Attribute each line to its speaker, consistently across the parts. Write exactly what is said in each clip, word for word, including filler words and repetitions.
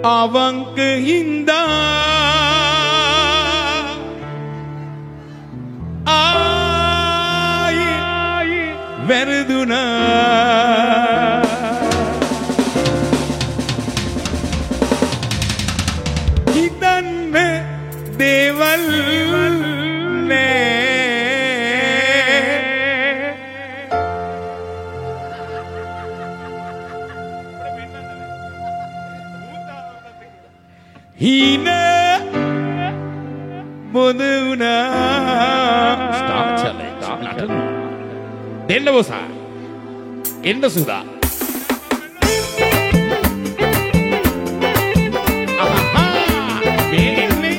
Speaker 1: අවංක හින්දා ආයි වැරදුනා හිතන්න දේවල් හීන බොඳ වුණා
Speaker 2: ස්ටාර් චැලෙන්ජ් නටන දෙන්න බොසා එන්න සුදා අහහා මේ ඉන්නේ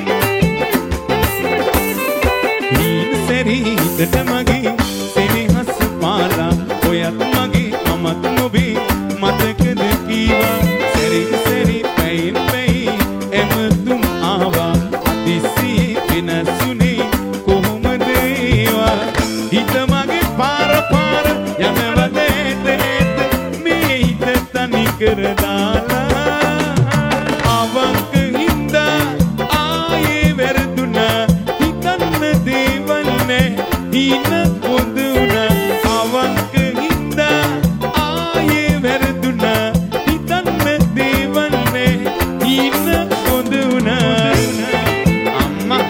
Speaker 1: හීන සැරීතට මගේ සෙනෙහස පාලා ඔයත් මගේ මමත් නොබේ මතකද කීවා සැරි සැරි පැයින් පැයි එමතුම් ආවා අතිසියේ වෙනසුනේ කොහොමද ඒවා හිත මගේ පාර පාර යනවද එත එත මේ හිත තනි කර දාලා අවංක හින්දා ආයේ වැරදුනා හිතන්න දේවල් නෑ හින පොඳ වුණා අවංක හින්දා ආයේ වැරදුනා හිතන්න දේවල් නෑ හින පොඳ වුණා අම්මා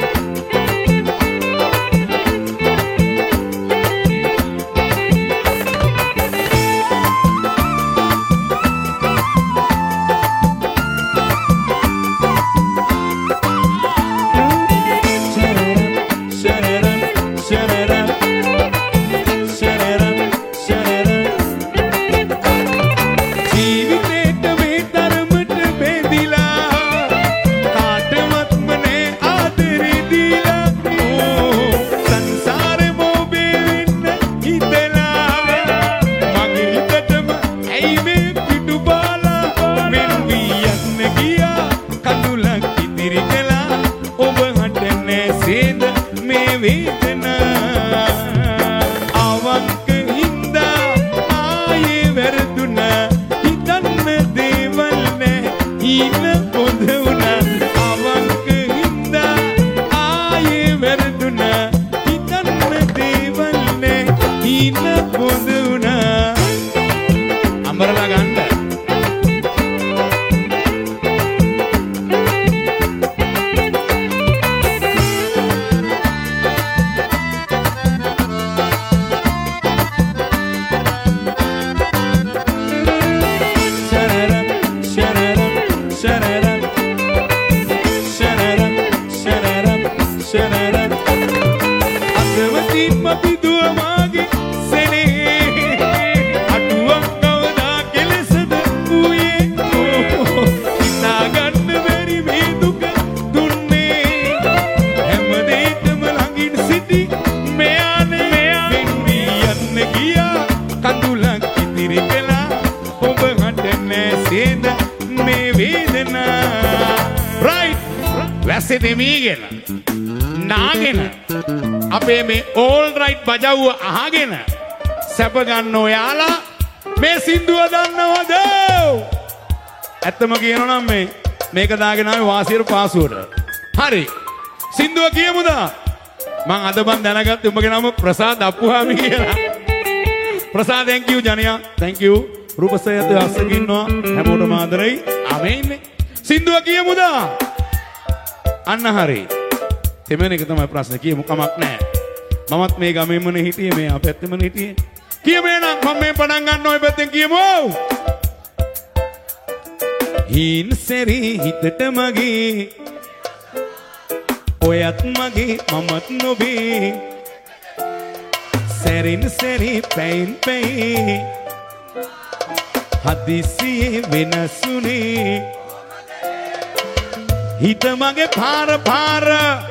Speaker 2: අපේ මේ ඕල් රයිට් බජව්ව අහගෙන සැප ගන්න ඔයාලා මේ සින්දුව දන්නවද?
Speaker 1: ඇත්තම කියනනම් මේ මේක දාගෙන ආවේ වාසියට පාසුවට.
Speaker 2: හරි. සින්දුව කියමුද?
Speaker 1: මං අද බන් දැනගත්තේ උඹගේ නම ප්‍රසාද් අප්පුහාමි කියලා. Prasad thank you ජනියා. thank you. රූපසයත් අස්සක ඉන්නවා. හැමෝටම ආදරෙයි.
Speaker 2: ආමේන්.
Speaker 1: සින්දුව කියමුද? අන්න හරි. එමෙන්න එක තමයි ප්‍රශ්නේ කියමු කමක් නැහැ. මමත් මේ ගමෙන්මනේ හිටියේ මේ අපැත්තෙමනේ හිටියේ. කියමේ නම් මම මේ පටන් ගන්න ඔය පැත්තෙන් කියමු. හින් සෙරි හිතට මගේ ඔයත් මගේ මමත් නොබේ සැරින් සැරි පැයින් පැයි හදිසියේ වෙනසුනේ හිත මගේ පාර පාර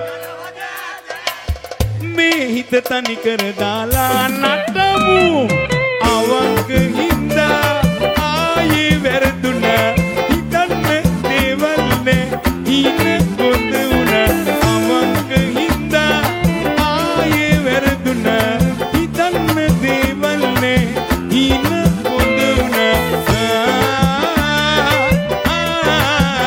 Speaker 1: මේ හිත තනි කර දාලා නටමු අවංක හින්දා ආයේ වැරදුනා හිතන්න දේවල් නෑ හින පොඳ වුණා අවංක හින්දා ආයේ වැරදුනා හිතන්න දේවල් නෑ හින පොඳ වුණා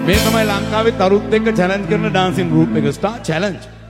Speaker 1: මේ තමයි ලංකාවේ තරුත් එක්ක චැලන්ජ් කරන ඩාන්සින් ගෲප් එක ස්ටාර් චැලන්ජ්.